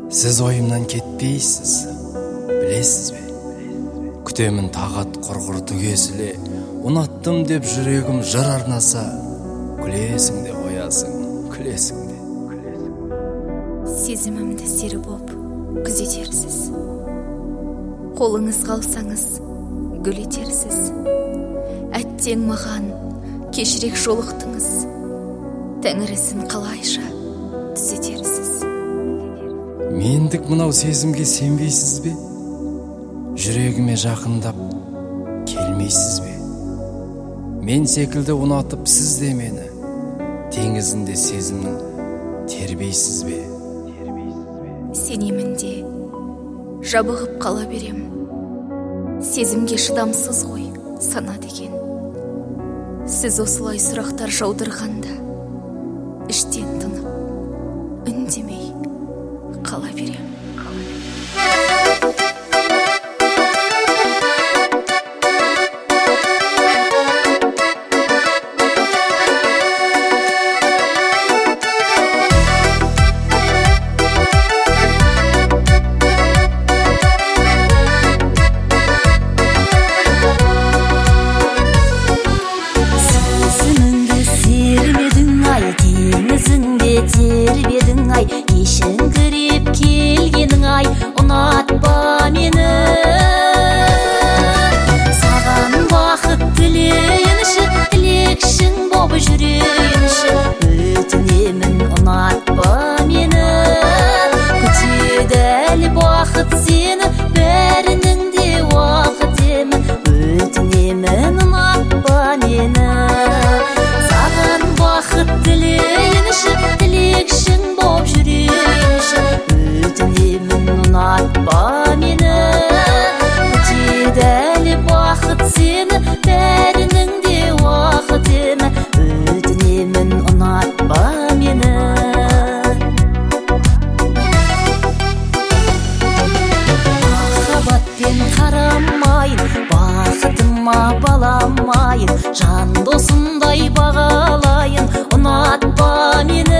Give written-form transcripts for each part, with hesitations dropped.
Сіз ойымнан кетпейсіз, білесіз бе? Күтемін тағат құрғыр түгесіле, ұнаттым деп жүрегім жыр арнаса, күлесің де қоясың, күлесің де. Сезімімді сері боп күзетерсіз. Қолыңыз қалсаңыз гүл етерсіз. Әттең маған кешірек жолықтыңыз. Тәңірісін қалайша түзетерсіз. Мендік мынау сезімге сенбейсіз бе? Жүрегіме жақындап келмейсіз бе? Мен секілді ұнатып сіз де мені, теңізінде сезімнің тербейсіз бе? Сенемін де жабығып қала берем. Сезімге шыдамсыз ғой сана деген. Сіз осылай сұрақтар жаудырғанда, іштен тынып, үндемей қала берем. Тербедің ай, кешіңгіреп келгенің ай, ұнатпа мені. Саған бақыт тілейінші, тілекшің боп жүрейінші. Өтінемін, ұнатпа мені. Күтеді әлі бақыт сені, бәрінің де уақыт емі. Өтінемін, ұнатпа мені. Саған бақыт тілейінші, тілекшің боп жүрейінші. Өтінемін, ұнатпа мені. Күтеді әлі бақыт сені, бәрінің де уақыт емі. Өтінемін, ұнатпа мені. Махаббатпен қарамайын, бақытыма баламайын, жан досымдай бағалайын, ұнатпа мені.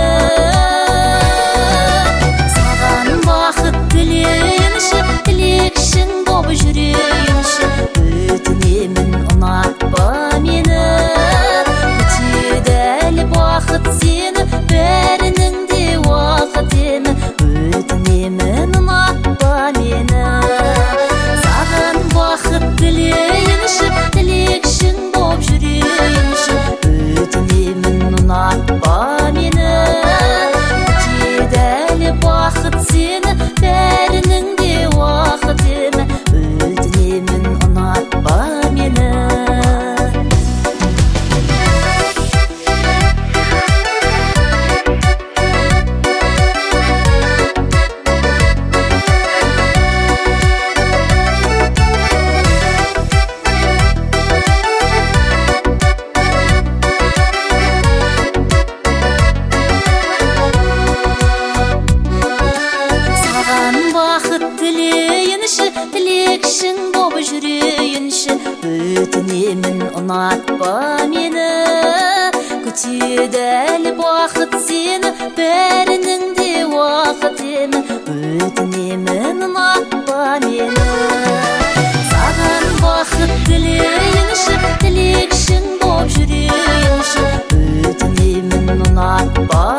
Саған бақыт тілейінші, тілекшің боп жүрейінші. Өтінемін, ұнатпа мені. Күтеді әлі бақыт сені, бәрінің де уақыт емі. Өтінемін, ұнатпа мені. Саған бақыт тілейінші, тілекшің боп жүрейінші. Өтінемін, ұнатпа мені. Күтеді әлі бақыт сені, бәрінің де уақыт емі. Өтінемін, ұнатпа мені. Тілекшің боп жүрейінші. Өтінемін, ұнатпа мені. Күтеді әлі бақыт сені, бәрінің де уақыт емі. Өтінемін, ұнатпа мені. Саған бақыт тілейінші, тілекшің боп жүрейінші. Өтінемін, ұнатпа